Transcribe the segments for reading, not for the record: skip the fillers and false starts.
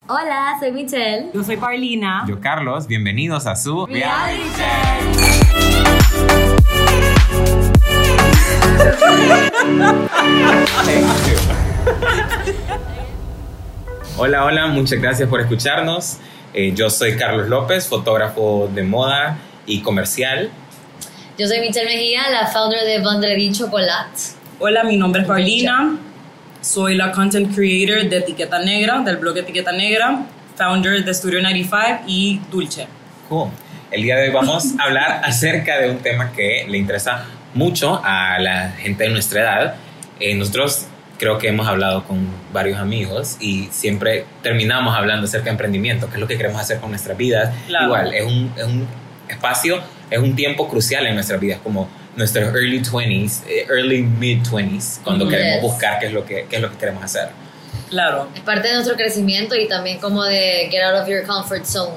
Hola, soy Michelle. Yo soy Paulina. Yo, Carlos. Bienvenidos a su Reality Hola, hola, muchas gracias por escucharnos. Yo soy Carlos López, fotógrafo de moda y comercial. Yo soy Michelle Mejía, la founder de Vendredi Chocolate. Hola, mi nombre es Paulina. Soy la content creator de Etiqueta Negra, del blog Etiqueta Negra, founder de Studio 95 y Dulce. Cool. El día de hoy vamos a hablar acerca de un tema que le interesa mucho a la gente de nuestra edad. Nosotros creo que hemos hablado con varios amigos y siempre terminamos hablando acerca de emprendimiento, qué es lo que queremos hacer con nuestras vidas. Claro. Igual, es un espacio, es un tiempo crucial en nuestras vidas, como nuestros early 20s, early mid 20s, cuando queremos buscar qué es lo que queremos hacer. Claro. Es parte de nuestro crecimiento y también como de get out of your comfort zone.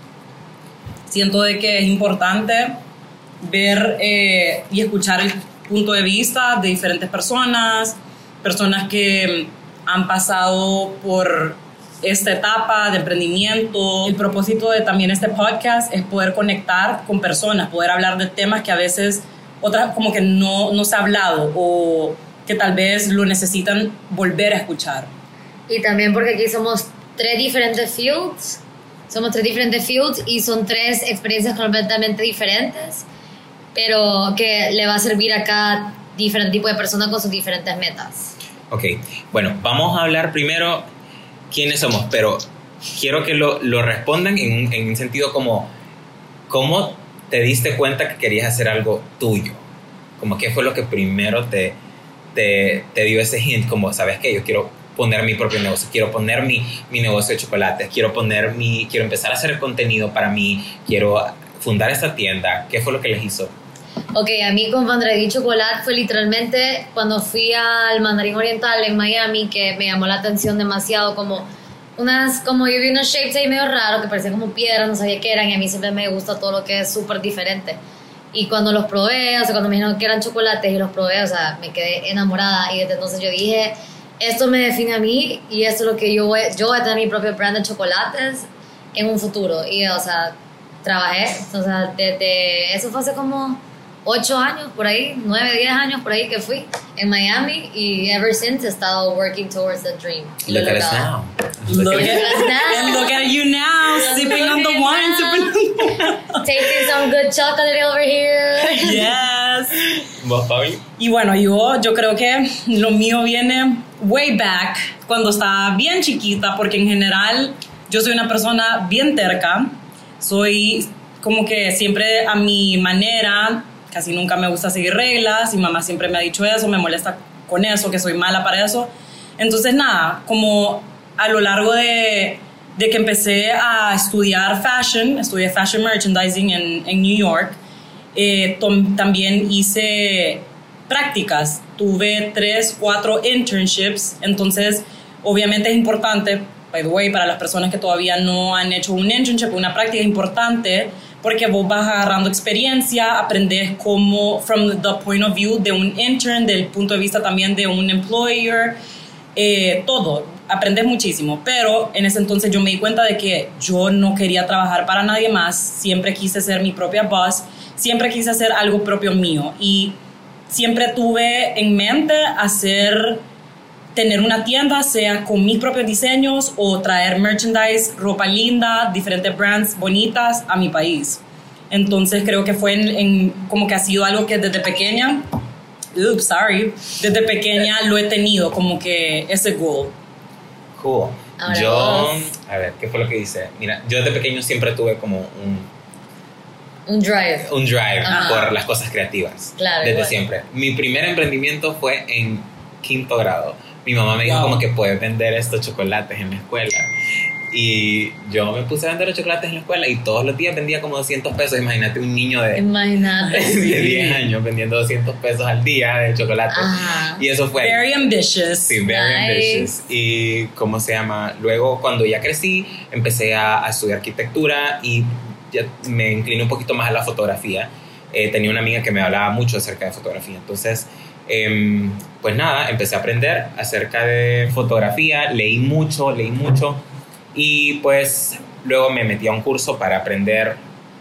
Siento de que es importante ver y escuchar el punto de vista de diferentes personas que han pasado por esta etapa de emprendimiento. El propósito de también este podcast es poder conectar con personas, poder hablar de temas que a veces otras como que no se ha hablado o que tal vez lo necesitan volver a escuchar. Y también porque aquí somos tres diferentes fields y son tres experiencias completamente diferentes, pero que le va a servir a cada diferente tipo de persona con sus diferentes metas. Ok, bueno, vamos a hablar primero quiénes somos, pero quiero que lo respondan en un sentido como ¿cómo te diste cuenta que querías hacer algo tuyo? Como qué fue lo que primero te dio ese hint, como sabes que yo quiero poner mi propio negocio, quiero poner mi negocio de chocolates, quiero empezar a hacer contenido para mí, quiero fundar esta tienda. ¿Qué fue lo que les hizo? Ok, a mí con Vendredi Chocolate fue literalmente cuando fui al Mandarín Oriental en Miami, que me llamó la atención demasiado, como yo vi unos shapes ahí medio raros que parecían como piedras, no sabía qué eran, y a mí siempre me gusta todo lo que es súper diferente. Y cuando los probé, o sea, cuando me dijeron que eran chocolates y los probé, o sea, me quedé enamorada, y desde entonces yo dije, esto me define a mí y esto es lo que yo voy a tener mi propio brand de chocolates en un futuro. Y, o sea, trabajé, o sea, desde eso fue hace como 8 años por ahí, 9, 10 años por ahí que fui en Miami, y ever since he estado working towards the dream. Look at us now. Look at you now, sipping on the wine, tasting some good chocolate over here. Yes. ¿Vos, Pauli? Y bueno, yo creo que lo mío viene way back, cuando estaba bien chiquita, porque en general yo soy una persona bien terca, soy como que siempre a mi manera, casi nunca me gusta seguir reglas, y mamá siempre me ha dicho eso, me molesta con eso, que soy mala para eso. Entonces nada, como a lo largo de que empecé a estudiar estudié fashion merchandising en New York, también hice prácticas, tuve 3, 4 internships. Entonces obviamente es importante, by the way, para las personas que todavía no han hecho un internship, una práctica es importante, porque vos vas agarrando experiencia, aprendes como from the point of view de un intern, del punto de vista también de un employer, todo, aprendes muchísimo. Pero en ese entonces yo me di cuenta de que yo no quería trabajar para nadie más, siempre quise ser mi propia boss, siempre quise hacer algo propio mío, y siempre tuve en mente tener una tienda, sea con mis propios diseños o traer merchandise, ropa linda, diferentes brands bonitas a mi país. Entonces creo que fue como que ha sido algo que desde pequeña, desde pequeña lo he tenido, como que ese goal. Cool. Ahora a ver, ¿qué fue lo que hice? Mira, yo desde pequeño siempre tuve como un drive. Ajá. Por las cosas creativas. Claro, desde igual. siempre. Mi primer emprendimiento fue en 5º grado. Mi mamá me dijo como que puedes vender estos chocolates en la escuela. Y yo me puse a vender los chocolates en la escuela y todos los días vendía como 200 pesos. Imagínate un niño de 10 años vendiendo 200 pesos al día de chocolates. Ajá. Y eso fue... Very ambitious. Sí, very ambitious. Y ¿cómo se llama? Luego, cuando ya crecí, empecé a estudiar arquitectura y ya me incliné un poquito más a la fotografía. Tenía una amiga que me hablaba mucho acerca de fotografía. Entonces, pues nada, empecé a aprender acerca de fotografía, leí mucho Y pues luego me metí a un curso para aprender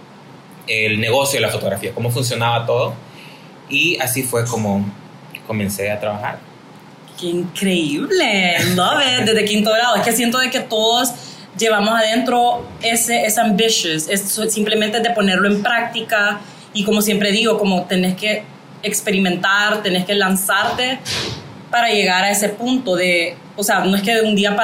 el negocio de la fotografía, cómo funcionaba todo. Y así fue como comencé a trabajar. ¡Qué increíble! Love it. Desde quinto grado. Es que siento de que todos llevamos adentro ese ambitious. Es simplemente de ponerlo en práctica. Y como siempre digo, como tenés que experimentar, tenés que lanzarte para llegar a ese punto de... O sea, no es que de un día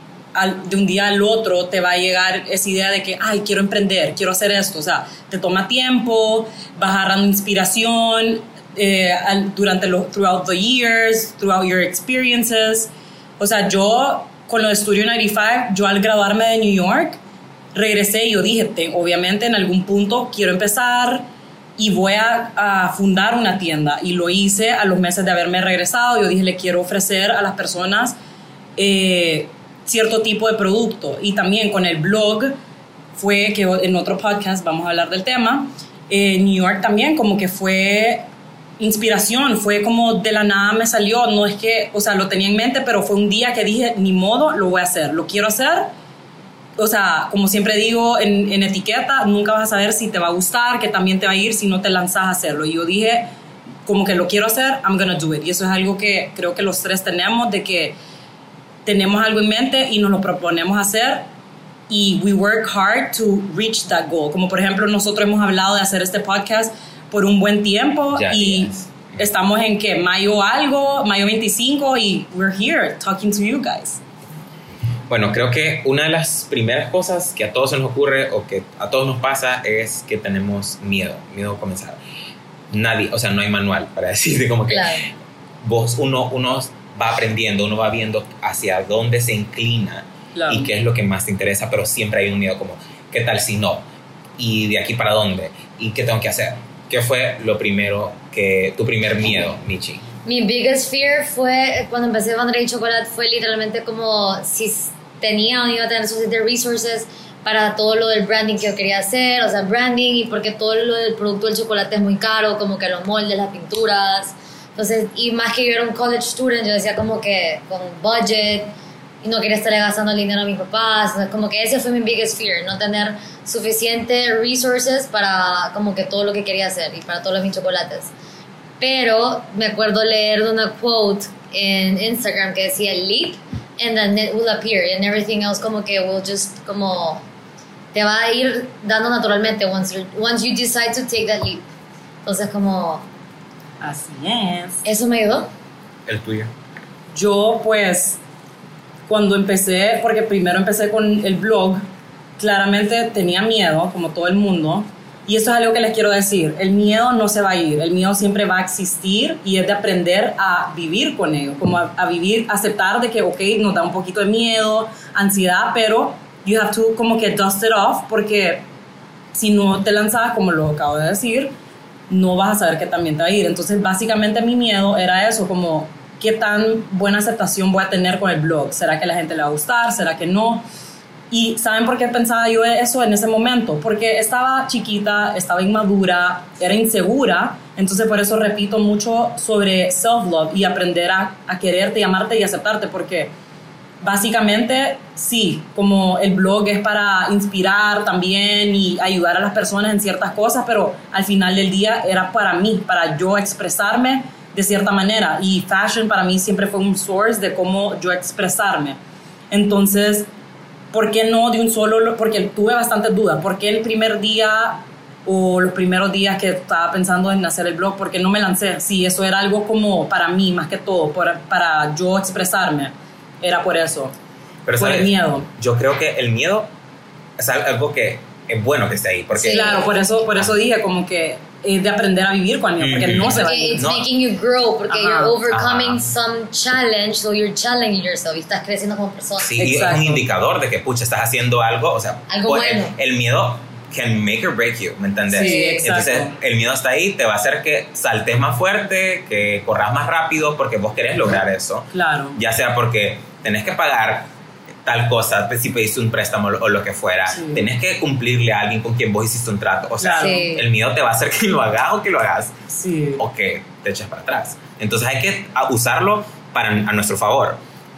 al otro te va a llegar esa idea de que, ay, quiero emprender, quiero hacer esto. O sea, te toma tiempo, vas agarrando inspiración throughout the years, throughout your experiences. O sea, yo con lo de Studio 95, yo al graduarme de New York, regresé y yo dije, obviamente en algún punto quiero empezar y voy a fundar una tienda. Y lo hice a los meses de haberme regresado. Yo dije, le quiero ofrecer a las personas cierto tipo de producto. Y también con el blog fue que en otro podcast vamos a hablar del tema. New York también como que fue inspiración, fue como de la nada me salió, no es que, o sea, lo tenía en mente, pero fue un día que dije, ni modo, lo voy a hacer, lo quiero hacer. O sea, como siempre digo en etiqueta, nunca vas a saber si te va a gustar, que también te va a ir si no te lanzas a hacerlo. Y yo dije, como que lo quiero hacer, I'm gonna do it. Y eso es algo que creo que los tres tenemos, de que tenemos algo en mente y nos lo proponemos hacer y we work hard to reach that goal. Como por ejemplo, nosotros hemos hablado de hacer este podcast por un buen tiempo y estamos en que mayo 25 y we're here talking to you guys. Bueno, creo que una de las primeras cosas que a todos se nos ocurre o que a todos nos pasa es que tenemos miedo a comenzar. Nadie, o sea, no hay manual para decirte como que claro. uno va aprendiendo, uno va viendo hacia dónde se inclina claro. y qué es lo que más te interesa, pero siempre hay un miedo como, ¿qué tal si no? ¿Y de aquí para dónde? ¿Y qué tengo que hacer? ¿Qué fue tu primer miedo, Michi? Mi biggest fear fue, cuando empecé Bandería y Chocolate, fue literalmente como si tenía o no iba a tener suficientes resources para todo lo del branding que yo quería hacer, o sea, branding, y porque todo lo del producto del chocolate es muy caro, como que los moldes, las pinturas. Entonces, y más que yo era un college student, yo decía como que con budget, y no quería estarle gastando el dinero a mis papás. Entonces, como que ese fue mi biggest fear, no tener suficiente resources para como que todo lo que quería hacer y para todos mis chocolates. Pero me acuerdo leer de una quote en Instagram que decía leap and then it will appear and everything else como que will just como te va a ir dando naturalmente once you decide to take that leap. Entonces como así es. Eso me ayudó. El tuyo. Yo pues cuando empecé, porque primero empecé con el blog, claramente tenía miedo como todo el mundo. Y eso es algo que les quiero decir, el miedo no se va a ir, el miedo siempre va a existir y es de aprender a vivir con ello, como a vivir, aceptar de que, ok, nos da un poquito de miedo, ansiedad, pero you have to como que dust it off, porque si no te lanzas, como lo acabo de decir, no vas a saber que también te va a ir. Entonces, básicamente mi miedo era eso, como qué tan buena aceptación voy a tener con el blog, ¿será que a la gente le va a gustar? ¿Será que no? Y ¿saben por qué pensaba yo eso en ese momento? Porque estaba chiquita, estaba inmadura, era insegura. Entonces por eso repito mucho sobre self-love y aprender a quererte y amarte y aceptarte. Porque básicamente sí, como el blog es para inspirar también y ayudar a las personas en ciertas cosas, pero al final del día era para mí, para yo expresarme de cierta manera. Y fashion para mí siempre fue un source de cómo yo expresarme. Entonces, ¿por qué no de un solo? Porque tuve bastantes dudas. ¿Por qué el primer día o los primeros días que estaba pensando en hacer el blog, por qué no me lancé? Sí, eso era algo como para mí, más que todo, para yo expresarme. Era por eso. Pero por el miedo. Yo creo que el miedo es algo que es bueno que esté ahí. Porque sí, claro, por eso dije como que es de aprender a vivir con él, porque no se va a ir. It's making you grow, porque you're overcoming some challenge, so you're challenging yourself y estás creciendo como persona. Sí, y es un indicador de que, pucha, estás haciendo algo, o sea, algo bueno. El miedo can make or break you, ¿me entendés? Sí, exacto. Entonces, el miedo está ahí, te va a hacer que saltes más fuerte, que corras más rápido, porque vos querés lograr eso. Claro. Ya sea porque tenés que pagar tal cosa, si pediste un préstamo o lo que fuera, tenés que cumplirle a alguien con quien vos hiciste un trato, o sea, el miedo te va a hacer que lo hagas o que lo hagas, o que te eches para atrás. Entonces hay que usarlo a nuestro favor,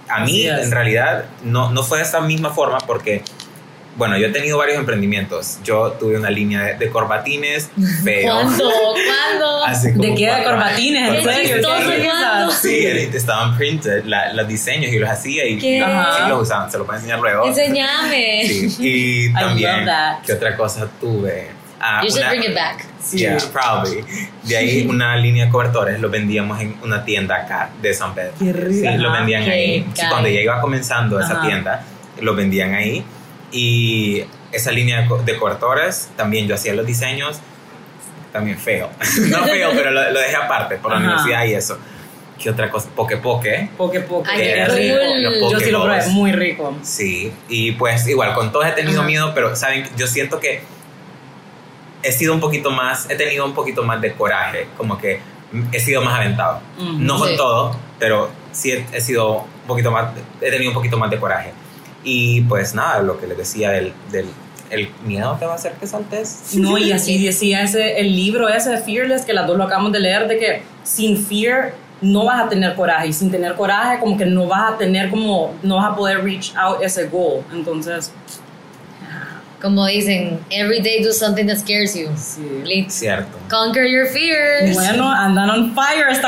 a mí en realidad no fue de esta misma forma porque, bueno, yo he tenido varios emprendimientos. Yo tuve una línea de corbatines feo. ¿Cuándo? ¿De qué? ¿De corbatines? ¿En serio? Sí, estaban printed, los diseños, y los hacía y sí los usaban. Se los puedo enseñar luego. Enseñame. Sí. Y también, ¿qué otra cosa tuve? You should bring it back. Yeah, probably. De ahí una línea de cobertores los vendíamos en una tienda acá de San Pedro. Qué rico. Sí, los vendían ahí. Sí, cuando ya iba comenzando esa tienda, los vendían ahí. Y esa línea de cobertores, también yo hacía los diseños, también feo. No feo, pero lo dejé aparte por la universidad y eso. ¿Qué otra cosa? Poke. Poke. Ay, qué rico. Yo sí lo probé, muy rico. Sí, y pues igual, con todos he tenido miedo, pero saben, yo siento que he tenido un poquito más de coraje, como que he sido más aventado. No con todo, pero sí he tenido un poquito más de coraje. Y pues nada, lo que les decía el miedo te va a hacer que saltes. No, y así decía el libro ese de Fearless, que las dos lo acabamos de leer, de que sin fear no vas a tener coraje, y sin tener coraje como que no vas a poder reach out ese goal. Entonces, como dicen, every day do something that scares you. Sí. Cierto. Conquer your fears. Bueno, andan on fire esta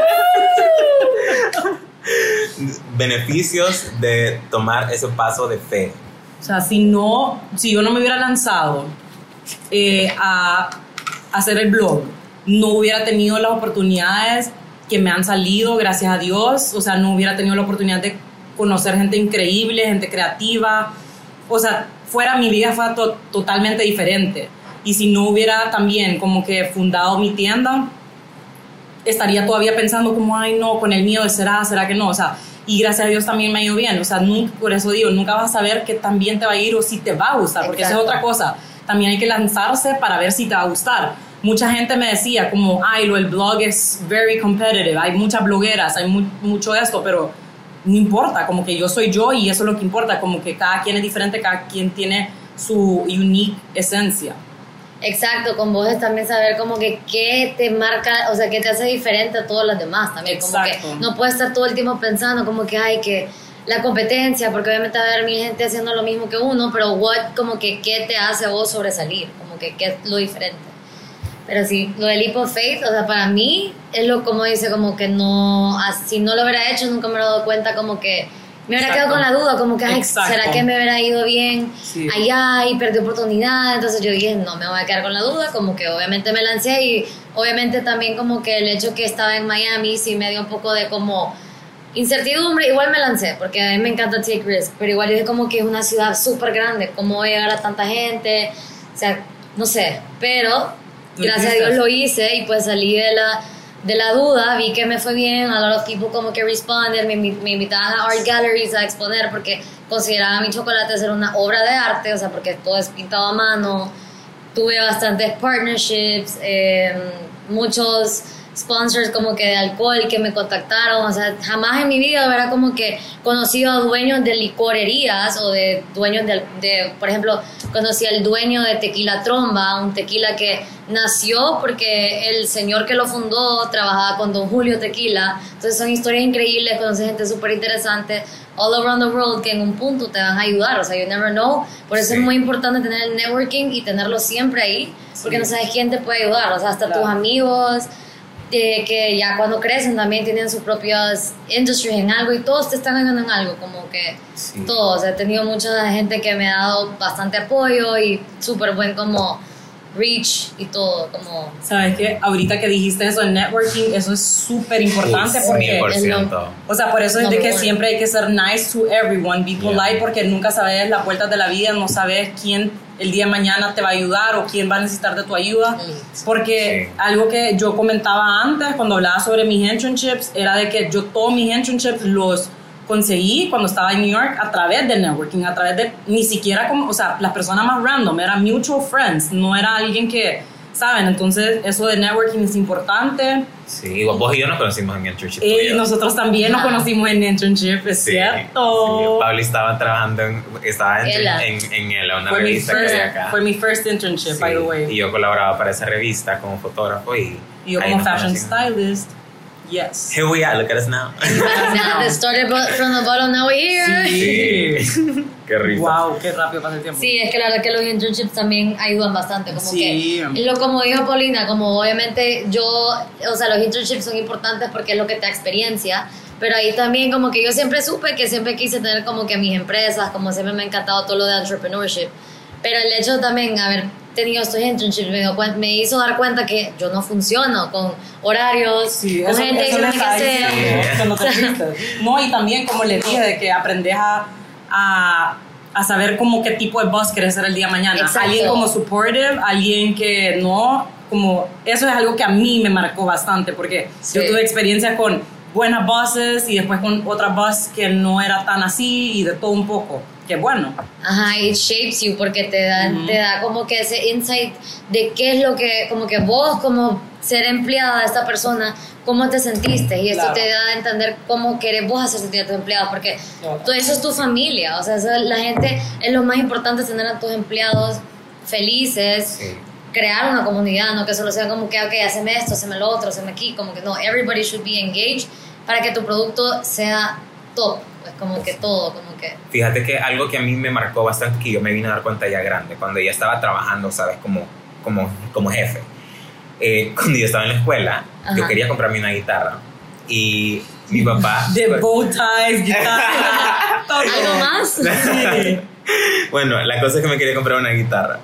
Beneficios de tomar ese paso de fe. O sea, si yo no me hubiera lanzado a hacer el blog, no hubiera tenido las oportunidades que me han salido, gracias a Dios. O sea, no hubiera tenido la oportunidad de conocer gente increíble, gente creativa. O sea, mi vida fue totalmente diferente. Y si no hubiera también como que fundado mi tienda, estaría todavía pensando como, ay no, con el miedo de será que no. O sea, y gracias a Dios también me ha ido bien. O sea, por eso digo, nunca vas a saber que también te va a ir o si te va a gustar, porque esa es otra cosa. También hay que lanzarse para ver si te va a gustar. Mucha gente me decía como, ay, el blog es very competitive, hay muchas blogueras, hay mucho esto, pero no importa, como que yo soy yo y eso es lo que importa, como que cada quien es diferente, cada quien tiene su unique esencia. Exacto, con vos es también saber como que qué te marca, o sea, qué te hace diferente a todos los demás también. Exacto. Como que no puedes estar todo el tiempo pensando como que hay que la competencia, porque obviamente va a haber mil gente haciendo lo mismo que uno, pero como que qué te hace a vos sobresalir, como que qué es lo diferente. Pero sí, lo del leap of faith, o sea, para mí es como dice, como que no, si no lo hubiera hecho nunca me hubiera dado cuenta, como que me hubiera quedado con la duda, como que, ay, ¿será que me hubiera ido bien allá y perdí oportunidad? Entonces yo dije, no, me voy a quedar con la duda, como que obviamente me lancé y obviamente también como que el hecho que estaba en Miami sí me dio un poco de como incertidumbre. Igual me lancé, porque a mí me encanta take risk, pero igual yo dije como que es una ciudad súper grande, ¿cómo voy a llegar a tanta gente? O sea, no sé, pero gracias a Dios lo hice y pues salí de la duda, vi que me fue bien, a lot of people como que responded, me invitaban a art galleries a exponer porque consideraban mi chocolate ser una obra de arte, o sea, porque todo es pintado a mano. Tuve bastantes partnerships, muchos sponsors como que de alcohol que me contactaron, o sea, jamás en mi vida hubiera como que conocido a dueños de licorerías o de dueños de por ejemplo, conocí al dueño de Tequila Tromba, un tequila que nació porque el señor que lo fundó trabajaba con Don Julio Tequila. Entonces son historias increíbles, conoces gente súper interesante all around the world que en un punto te van a ayudar, o sea, you never know. Por eso es muy importante tener el networking y tenerlo siempre ahí, porque no sabes quién te puede ayudar, o sea, hasta tus amigos que ya cuando crecen también tienen sus propias industries en algo y todos te están ayudando en algo, como que todos. He tenido mucha gente que me ha dado bastante apoyo y súper buen como reach y todo, como... ¿Sabes qué? Ahorita que dijiste eso en networking, eso es súper importante porque... 100%. O sea, por eso es de que siempre hay que ser nice to everyone, be polite, porque nunca sabes las vueltas de la vida, no sabes quién el día de mañana te va a ayudar o quién va a necesitar de tu ayuda. Porque algo que yo comentaba antes cuando hablaba sobre mis internships era de que yo todos mis internships los conseguí cuando estaba en New York a través de networking, a través de ni siquiera como, o sea, las personas más random, eran mutual friends, no era alguien que, ¿saben? Entonces eso de networking es importante. Sí, vos y yo nos conocimos en internship. Y nosotros también nos conocimos en internship, es cierto. Sí. Pablo estaba trabajando en Ella, una revista que había acá. Fue mi first internship, by the way. Y yo colaboraba para esa revista como fotógrafo y yo como fashion stylist. Yes. Here we are, look at us now. Now they started from the bottom, now we're here. Sí. Qué risa. Wow, qué rápido pasa el tiempo. Sí, es que la verdad que los internships también ayudan bastante, como Sí. que, como dijo Paulina, como obviamente los internships son importantes porque es lo que te da experiencia, pero ahí también como que yo siempre supe que siempre quise tener como que mis empresas, como siempre me ha encantado todo lo de entrepreneurship, pero el hecho de también haber tenido estos internships me hizo dar cuenta que yo no funciono con horarios, Sí, con eso, gente que eso tiene les que está hacer. diciendo, cuando te fuiste. No, y también como les dije, de que aprendes a saber como qué tipo de boss quieres ser el día de mañana. Exacto. Alguien como supportive, alguien que no, como eso es algo que a mí me marcó bastante, porque Sí. yo tuve experiencia con buenas bosses y después con otra boss que no era tan así y de todo un poco. Qué bueno. Ajá, it shapes you porque te da como que ese insight de qué es lo que, como que vos como ser empleada de esta persona, cómo te sentiste, y esto Claro. te da a entender cómo querés vos hacer sentir a tus empleados, porque Claro. todo eso es tu familia, o sea, la gente es lo más importante, es tener a tus empleados felices, Sí. crear una comunidad, no que solo sea como que, ok, haceme esto, haceme lo otro, haceme aquí, como que no, everybody should be engaged para que tu producto sea top, pues como que todo, como que... Fíjate que algo que a mí me marcó bastante, que yo me vine a dar cuenta ya grande, cuando ya estaba trabajando, ¿sabes? Como jefe. Cuando yo estaba en la escuela, yo Ajá. quería comprarme una guitarra. Y mi papá... De bow ties, guitarra. todo. ¿Algo más? Sí. Bueno, la cosa es que me quería comprar una guitarra.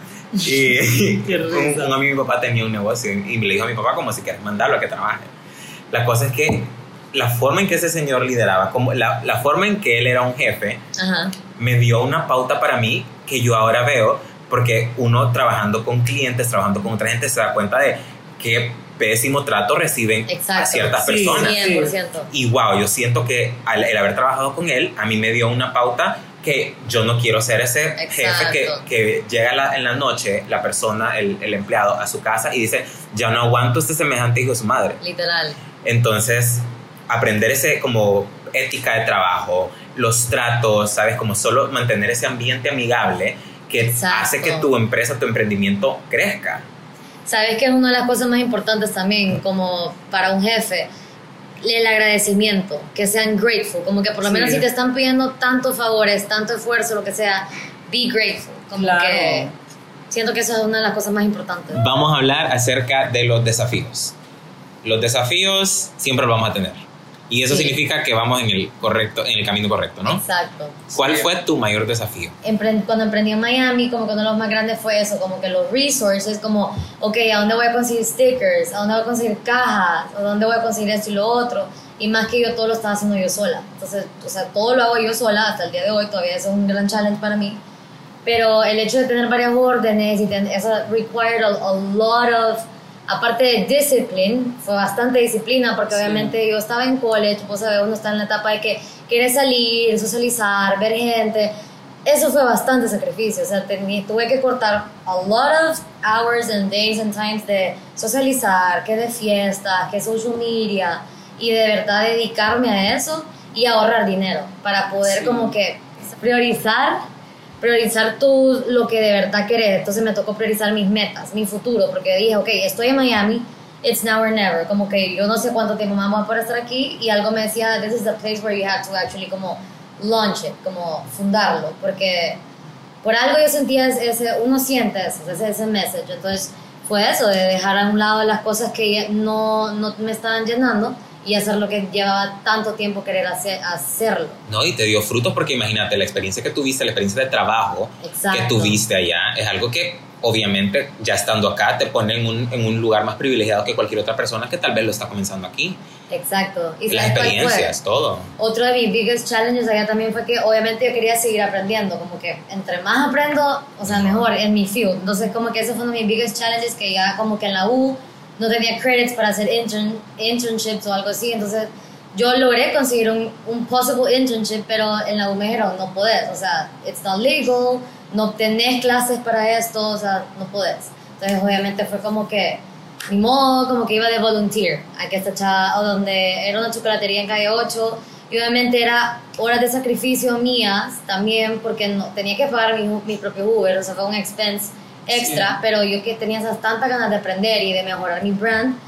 Y Qué risa. un amigo de mi papá tenía un negocio y me le dijo a mi papá como si quieres mandarlo a que trabaje. La cosa es que la forma en que ese señor lideraba, como la forma en que él era un jefe, Ajá. me dio una pauta para mí que yo ahora veo, porque uno trabajando con clientes, trabajando con otra gente, se da cuenta de qué pésimo trato reciben Exacto. a ciertas Sí, personas. 100%. Y wow, yo siento que el haber trabajado con él, a mí me dio una pauta que yo no quiero ser ese Exacto. jefe que llega en la noche, la persona, el empleado, a su casa y dice, ya no aguanto este semejante hijo de su madre. Literal. Entonces, aprender ese como ética de trabajo, los tratos, ¿sabes? Como solo mantener ese ambiente amigable que Exacto. hace que tu empresa, tu emprendimiento crezca. ¿Sabes que es una de las cosas más importantes también como para un jefe? El agradecimiento, que sean grateful, como que por lo Sí. menos si te están pidiendo tantos favores, tanto esfuerzo, lo que sea, be grateful, como Claro. que siento que eso es una de las cosas más importantes. Vamos a hablar acerca de los desafíos. Los desafíos siempre los vamos a tener. Y eso Sí. significa que vamos en el camino correcto, ¿no? Exacto. ¿Cuál fue tu mayor desafío? Cuando emprendí en Miami, como que uno de los más grandes fue eso, como que los resources, como, ok, ¿a dónde voy a conseguir stickers? ¿A dónde voy a conseguir cajas? ¿A dónde voy a conseguir esto y lo otro? Y más que yo todo lo estaba haciendo yo sola. Entonces, o sea, todo lo hago yo sola hasta el día de hoy, todavía eso es un gran challenge para mí. Pero el hecho de tener varias órdenes y eso required a lot of, aparte de discipline, fue bastante disciplina, porque Sí. obviamente yo estaba en college, vos sabés, uno está en la etapa de que quiere salir, socializar, ver gente. Eso fue bastante sacrificio, o sea, tuve que cortar a lot of hours and days and times de socializar, que de fiestas, que social media, y de verdad dedicarme a eso y ahorrar dinero para poder Sí. como que priorizar lo que de verdad querés. Entonces me tocó priorizar mis metas, mi futuro, porque dije, ok, estoy en Miami, it's now or never, como que yo no sé cuánto tiempo más voy a poder estar aquí, y algo me decía, this is the place where you have to actually como launch it, como fundarlo, porque por algo yo sentía uno siente ese message. Entonces fue eso, de dejar a un lado las cosas que ya no me estaban llenando y hacer lo que llevaba tanto tiempo querer hacerlo. No, y te dio frutos porque imagínate, la experiencia que tuviste, la experiencia de trabajo Exacto. que tuviste allá, es algo que obviamente ya estando acá te pone en un lugar más privilegiado que cualquier otra persona que tal vez lo está comenzando aquí. Exacto. ¿Y Las sabes cuál fue? experiencias, todo. Otro de mis biggest challenges allá también fue que obviamente yo quería seguir aprendiendo, como que entre más aprendo, o sea, mejor en mi field. Entonces como que ese fue uno de mis biggest challenges, que ya como que en la U no tenía credits para hacer internships o algo así. Entonces yo logré conseguir un possible internship, pero en la U me dijeron, no podés, o sea, it's not legal, no tenés clases para esto, o sea, no podés. Entonces obviamente fue como que ni modo, como que iba de volunteer a que esta chava, o donde era una chocolatería en calle 8, y obviamente era horas de sacrificio mías también, porque no tenía que pagar mi propio Uber, o sea, fue un expense extra. Sí. Pero yo que tenía esas tantas ganas de aprender y de mejorar mi brand,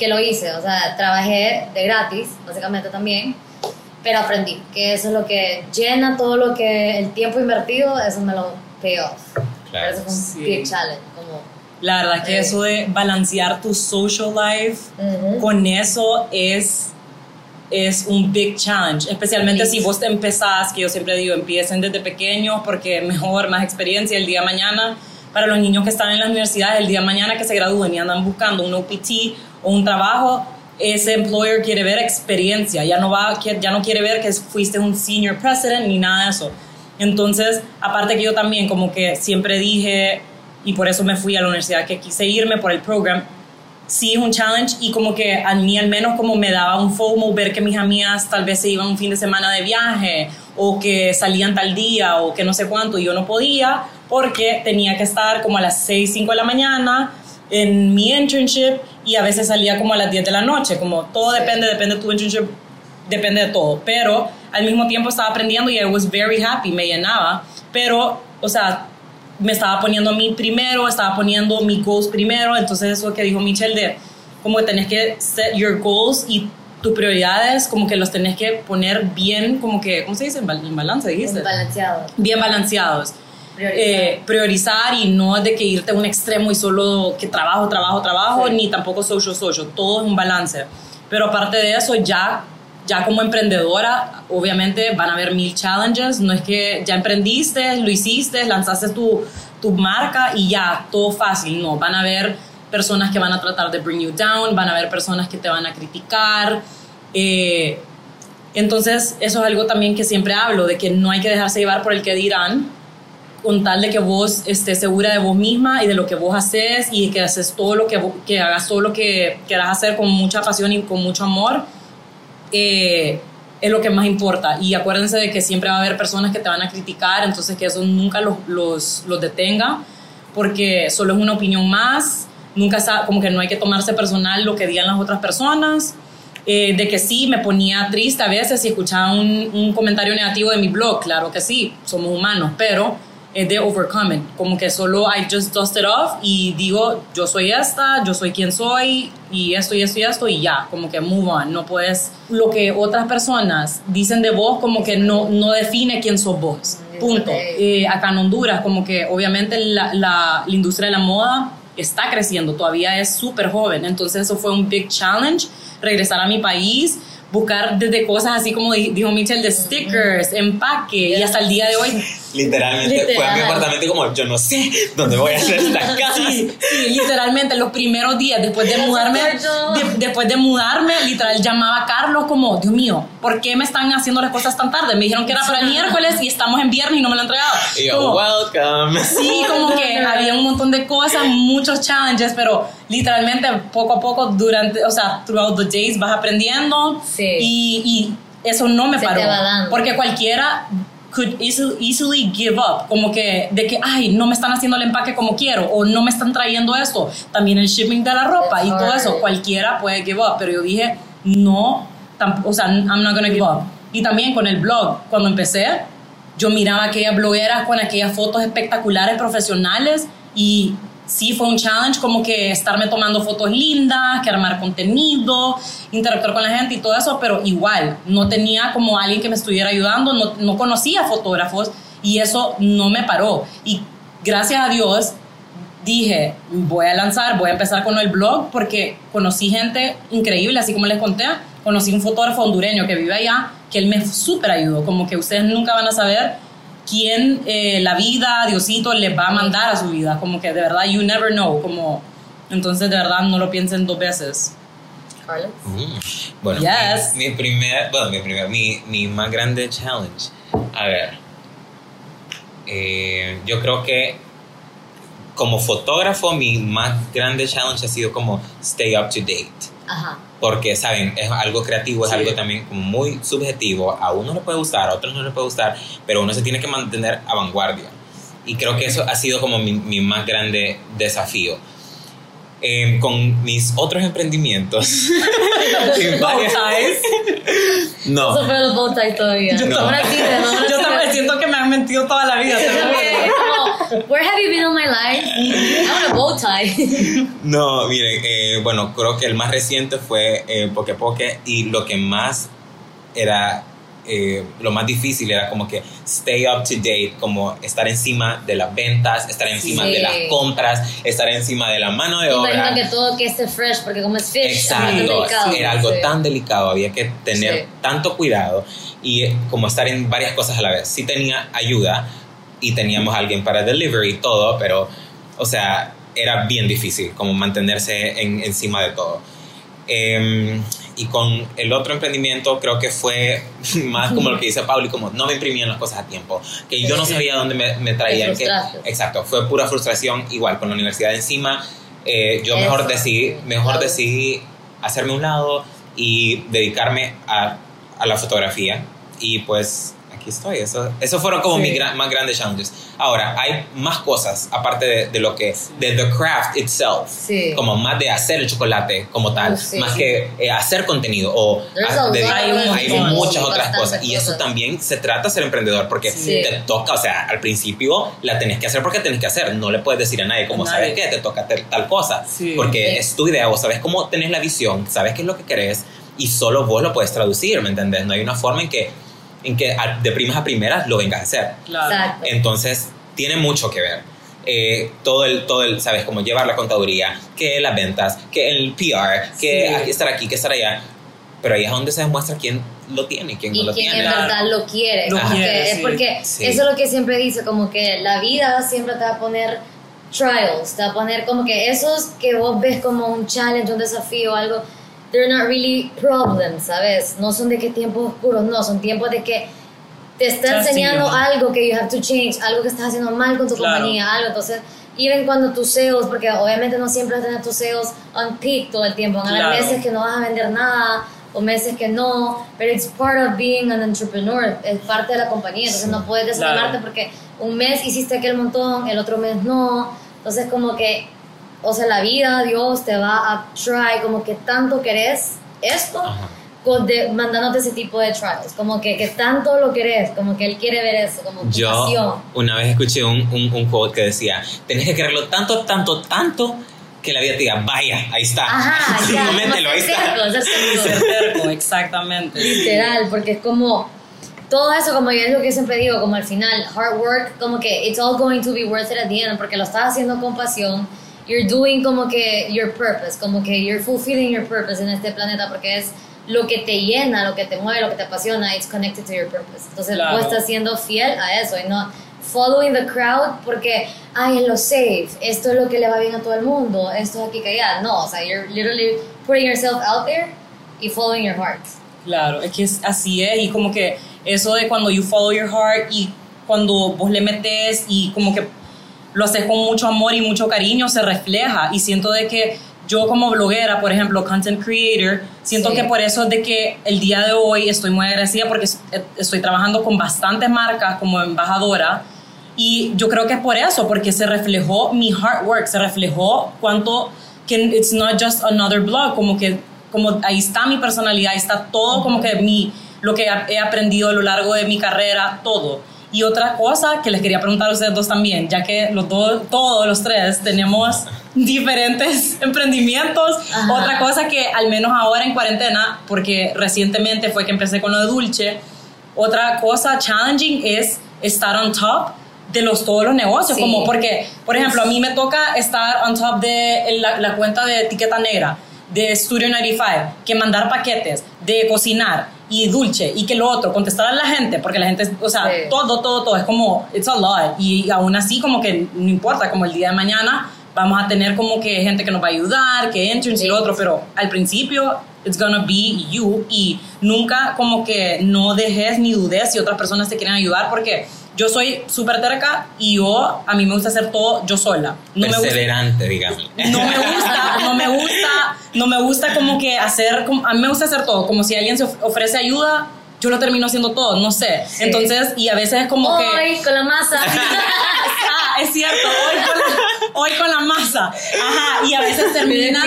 que lo hice, o sea, trabajé de gratis, básicamente también, pero aprendí que eso es lo que llena todo lo que el tiempo invertido, eso me lo pay off. Claro. Eso fue un big challenge, como... La verdad que eso de balancear tu social life con eso es un big challenge, especialmente si vos te empezás, que yo siempre digo, empiecen desde pequeños porque mejor, más experiencia el día de mañana. Para los niños que están en las universidades, el día de mañana que se gradúen y andan buscando un OPT o un trabajo, ese employer quiere ver experiencia, ya no quiere ver que fuiste un senior president ni nada de eso. Entonces, aparte que yo también como que siempre dije, y por eso me fui a la universidad que quise irme por el program, sí es un challenge y como que a mí al menos como me daba un FOMO ver que mis amigas tal vez se iban un fin de semana de viaje o que salían tal día o que no sé cuánto y yo no podía porque tenía que estar como a las 6, 5 de la mañana en mi internship y a veces salía como a las 10 de la noche, como todo depende de tu internship, depende de todo, pero al mismo tiempo estaba aprendiendo y I was very happy, me llenaba, pero, o sea, me estaba poniendo a mí primero, estaba poniendo mis goals primero, entonces eso que dijo Michelle de como que tenés que set your goals y tus prioridades como que los tenés que poner bien, como que, ¿cómo se dice? En balance, dijiste. Balanceados. Bien balanceados. Priorizar y no de que irte a un extremo y solo que trabajo, sí. Ni tampoco social, todo es un balance. Pero aparte de eso, ya como emprendedora, obviamente van a haber 1000 challenges, no es que ya emprendiste, lo hiciste, lanzaste tu marca y ya, todo fácil, no, van a haber personas que van a tratar de bring you down, van a haber personas que te van a criticar, entonces eso es algo también que siempre hablo, de que no hay que dejarse llevar por el que dirán, con tal de que vos estés segura de vos misma y de lo que vos haces y que haces todo lo que hagas todo lo que quieras hacer con mucha pasión y con mucho amor, es lo que más importa. Y acuérdense de que siempre va a haber personas que te van a criticar, entonces que eso nunca los detenga, porque solo es una opinión más, nunca como que no hay que tomarse personal lo que digan las otras personas. De que sí, me ponía triste a veces si escuchaba un comentario negativo de mi blog, claro que sí, somos humanos, pero es de overcoming, como que solo I just dust it off y digo, yo soy esta, yo soy quien soy y esto y ya, como que move on. No puedes, lo que otras personas dicen de vos como que no define quién sos vos, punto. Acá en Honduras como que obviamente la industria de la moda está creciendo, todavía es súper joven, entonces eso fue un big challenge, regresar a mi país, buscar desde cosas así como dijo Michelle, de stickers, empaque, y hasta el día de hoy literalmente fue a mi apartamento como yo no sé dónde voy a hacer esta casa. Sí, literalmente los primeros días después de mudarme literal llamaba a Carlos como Dios mío, ¿por qué me están haciendo las cosas tan tarde? Me dijeron que era para el miércoles y estamos en viernes y no me lo han entregado. Y yo, welcome. Sí, como que había un montón de cosas, muchos challenges, pero literalmente poco a poco throughout the days vas aprendiendo. Sí. Y eso no me paró, porque cualquiera could easily give up, como que de que ay, no me están haciendo el empaque como quiero o no me están trayendo esto, también el shipping de la ropa y todo eso, cualquiera puede give up, pero yo dije no, I'm not gonna give up. Y también con el blog, cuando empecé yo miraba a aquellas blogueras con aquellas fotos espectaculares profesionales y sí fue un challenge como que estarme tomando fotos lindas, que armar contenido, interactuar con la gente y todo eso, pero igual, no tenía como alguien que me estuviera ayudando, no conocía fotógrafos y eso no me paró. Y gracias a Dios dije, voy a empezar con el blog porque conocí gente increíble, así como les conté, conocí un fotógrafo hondureño que vive allá, que él me súper ayudó, como que ustedes nunca van a saber quién la vida, Diosito les va a mandar a su vida, como que de verdad you never know, como entonces de verdad no lo piensen 2 veces. Carlos. Bueno, yes. mi más grande challenge, a ver, yo creo que como fotógrafo mi más grande challenge ha sido como stay up to date. Ajá. Porque, ¿saben? Es algo creativo, es algo también como muy subjetivo. A uno le puede gustar, a otros no le puede gustar, pero uno se tiene que mantener a vanguardia. Y creo que eso ha sido como mi más grande desafío. Con mis otros emprendimientes. No. Eso fue los bow ties todavía. Yo también siento que me han mentido toda la vida. Es como Where have you been all my life? I want a bow tie. No, miren, bueno, creo que el más reciente fue Poke Poke, y lo que más era, lo más difícil era como que stay up to date, como estar encima de las ventas, estar encima de las compras, estar encima de la mano de obra. Imagino que todo que esté fresh, porque como es fish, exacto, era algo tan delicado, había que tener tanto cuidado y como estar en varias cosas a la vez. Sí tenía ayuda y teníamos a alguien para delivery y todo, pero, o sea, era bien difícil como mantenerse encima de todo. Y con el otro emprendimiento creo que fue más como lo que dice Pauli, como no me imprimían las cosas a tiempo, que yo no sabía dónde me traían. Exacto, fue pura frustración. Igual con la universidad encima, yo mejor decidí hacerme a un lado y dedicarme a la fotografía, y pues aquí estoy. Eso fueron como mis más grandes challenges. Ahora, hay más cosas aparte de lo que, de the craft itself, como más de hacer el chocolate como tal, más que hacer contenido, o hay muchas otras cosas, y eso también se trata de ser emprendedor, porque te toca, o sea, al principio la tenés que hacer porque tenés que hacer, no le puedes decir a nadie como, ¿sabes qué? Te toca tal cosa, porque es tu idea, vos sabes cómo tenés la visión, sabes qué es lo que querés, y solo vos lo puedes traducir, ¿me entendés? No hay una forma en que de primas a primeras lo vengas a hacer. Claro. Entonces tiene mucho que ver, todo el sabes, cómo llevar la contaduría, que las ventas, que el PR, que estar aquí, que estar allá, pero ahí es donde se demuestra quién lo tiene y quién no lo tiene, y quién en verdad lo quiere, es porque eso es lo que siempre dice, como que la vida siempre te va a poner trials, te va a poner como que esos que vos ves como un challenge, un desafío, algo, they're not really problems, ¿sabes? No son de que tiempos oscuros, no, son tiempos de que te está enseñando algo que you have to change, algo que estás haciendo mal con tu compañía, algo. Entonces, even cuando tus sales, porque obviamente no siempre vas a tener tus sales on peak todo el tiempo, van a haber meses que no vas a vender nada, o meses que no, pero it's part of being an entrepreneur, es parte de la compañía, entonces no puedes desanimarte porque un mes hiciste aquel montón, el otro mes no, entonces como que, o sea, la vida, Dios te va a try, como que tanto querés esto, mandándote ese tipo de trials, como que tanto lo querés, como que Él quiere ver eso, como tu pasión. Yo una vez escuché un quote que decía, tenés que quererlo tanto, que la vida te diga, vaya, ahí está. Mételo, ahí está. Ser terco, exactamente. Literal, porque es como todo eso, como yo es lo que siempre digo, como al final, hard work, como que it's all going to be worth it at the end, porque lo estás haciendo con pasión. You're doing como que your purpose, como que you're fulfilling your purpose en este planeta, porque es lo que te llena, lo que te mueve, lo que te apasiona, it's connected to your purpose. Entonces vos estás siendo fiel a eso y no following the crowd porque, es lo safe, esto es lo que le va bien a todo el mundo, esto es aquí que allá. No, o sea, you're literally putting yourself out there y following your heart. Claro, es que así es, y como que eso de cuando you follow your heart y cuando vos le metes y como que lo haces con mucho amor y mucho cariño, se refleja. Y siento de que yo como bloguera, por ejemplo, content creator, siento que por eso es de que el día de hoy estoy muy agradecida porque estoy trabajando con bastantes marcas como embajadora, y yo creo que es por eso, porque se reflejó mi hard work, se reflejó cuánto que it's not just another blog, como ahí está mi personalidad, ahí está todo, como que lo que he aprendido a lo largo de mi carrera, todo. Y otra cosa que les quería preguntar a ustedes dos también, ya que todos los tres tenemos diferentes emprendimientos. Otra cosa que al menos ahora en cuarentena, porque recientemente fue que empecé con lo de Dulce, otra cosa challenging es estar on top de todos los negocios, como porque, por ejemplo, a mí me toca estar on top de la cuenta de etiqueta negra, de Studio 95, que mandar paquetes, de cocinar y Dulce, y que lo otro, contestar a la gente, porque la gente, o sea, todo, es como, it's a lot, y aún así como que no importa, como el día de mañana vamos a tener como que gente que nos va a ayudar, que interns y lo otro, pero al principio it's gonna be you, y nunca como que no dejes ni dudes si otras personas te quieren ayudar, porque yo soy súper terca y a mí me gusta hacer todo yo sola. Perseverante, digamos. No me gusta como que a mí me gusta hacer todo, como si alguien se ofrece ayuda, yo lo termino haciendo todo, no sé. Entonces, y a veces es como que... Hoy con la masa. Es cierto, hoy con la masa. Ajá, y a veces terminan...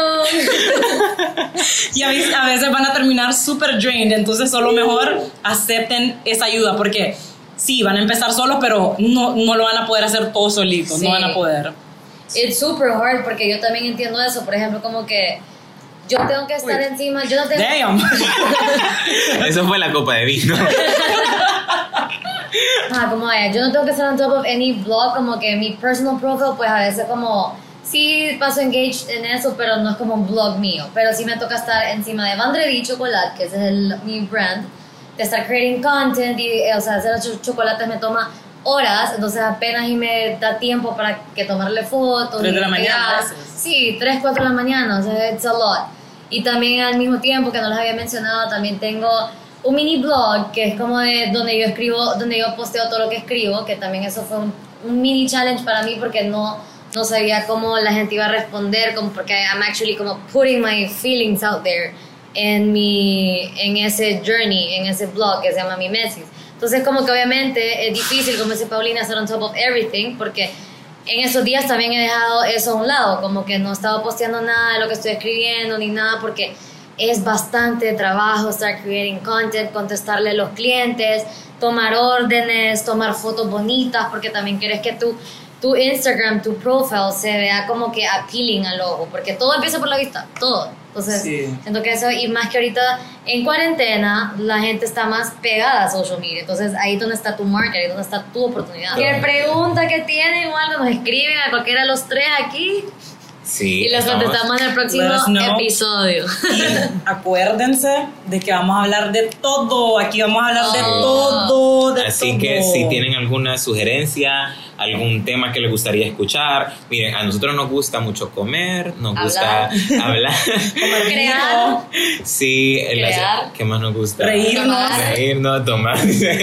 Y a veces van a terminar súper drained, entonces solo mejor acepten esa ayuda, porque sí, van a empezar solos, pero no lo van a poder hacer todos solitos, Sí. no van a poder. It's super hard porque yo también entiendo eso. Por ejemplo, como que yo tengo que estar encima. Yo no tengo. Damn. Eso fue la copa de vino. Como vaya, yo no tengo que estar on top of any blog. Como que mi personal profile, pues a veces como. Sí, paso engaged en eso, pero no es como un blog mío. Pero sí me toca estar encima de Vendredi Chocolate, que ese es mi brand, de estar creating content y, o sea, hacer los chocolates me toma horas, entonces apenas y me da tiempo para que tomarle fotos. 3 de la y mañana a crear. veces. Sí, 3, 4 de la mañana, o sea, it's a lot. Y también al mismo tiempo, que no les había mencionado, también tengo un mini blog que es como de donde yo escribo, donde yo posteo todo lo que escribo, que también eso fue un mini challenge para mí porque no sabía cómo la gente iba a responder, como porque I'm actually como putting my feelings out there en ese journey, en ese blog que se llama Mi Mesis. Entonces como que obviamente es difícil, como dice Paulina, estar on top of everything, porque en esos días también he dejado eso a un lado, como que no he estado posteando nada de lo que estoy escribiendo ni nada, porque es bastante trabajo estar creating content, contestarle a los clientes, tomar órdenes, tomar fotos bonitas, porque también quieres que tu Instagram, tu profile se vea como que appealing al ojo, porque todo empieza por la vista, todo. Entonces, Sí. siento que eso, y más que ahorita en cuarentena, la gente está más pegada a social media, entonces ahí es donde está tu market, ahí es donde está tu oportunidad. Cualquier pregunta que tienen o algo, nos escriben a cualquiera de los 3 aquí Sí, y los estamos- contestamos en el próximo Let us know. episodio. Y acuérdense de que vamos a hablar de todo. Aquí vamos a hablar de Oh. todo, de Así todo. que si tienen alguna sugerencia, algún tema que les gustaría escuchar, miren, a nosotros nos gusta mucho comer, nos gusta hablar. Comer Crear. rico, Sí, Crear. ¿qué más nos gusta? reírnos. Reírnos, tomar.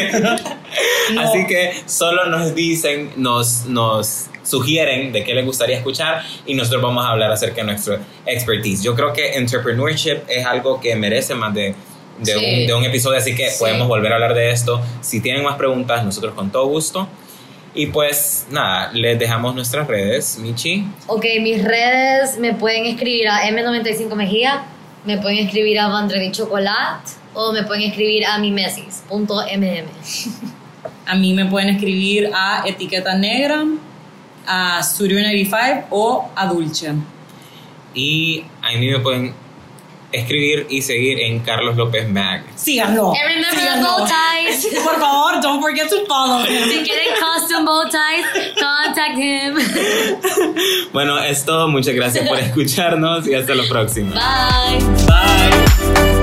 No. Así que solo nos dicen, nos sugieren de qué les gustaría escuchar y nosotros vamos a hablar acerca de nuestra expertise. Yo creo que entrepreneurship es algo que merece más de Sí. un episodio, así que Sí. podemos volver a hablar de esto. Si tienen más preguntas, nosotros con todo gusto. Y pues nada, les dejamos nuestras redes, Michi. Ok, mis redes me pueden escribir a M95 Mejía, me pueden escribir a Vendredi Chocolate o me pueden escribir a mimesis.mm. A mí me pueden escribir a Etiqueta Negra, a Studio 95 o a Dulce. Y a mí me pueden escribir y seguir en Carlos López Mag. Síganlo. And remember the síganlo. bow ties. Por favor, don't forget to follow him. Si quieren custom bow ties, contact him. Bueno, es todo. Muchas gracias por escucharnos y hasta la próxima. Bye. Bye.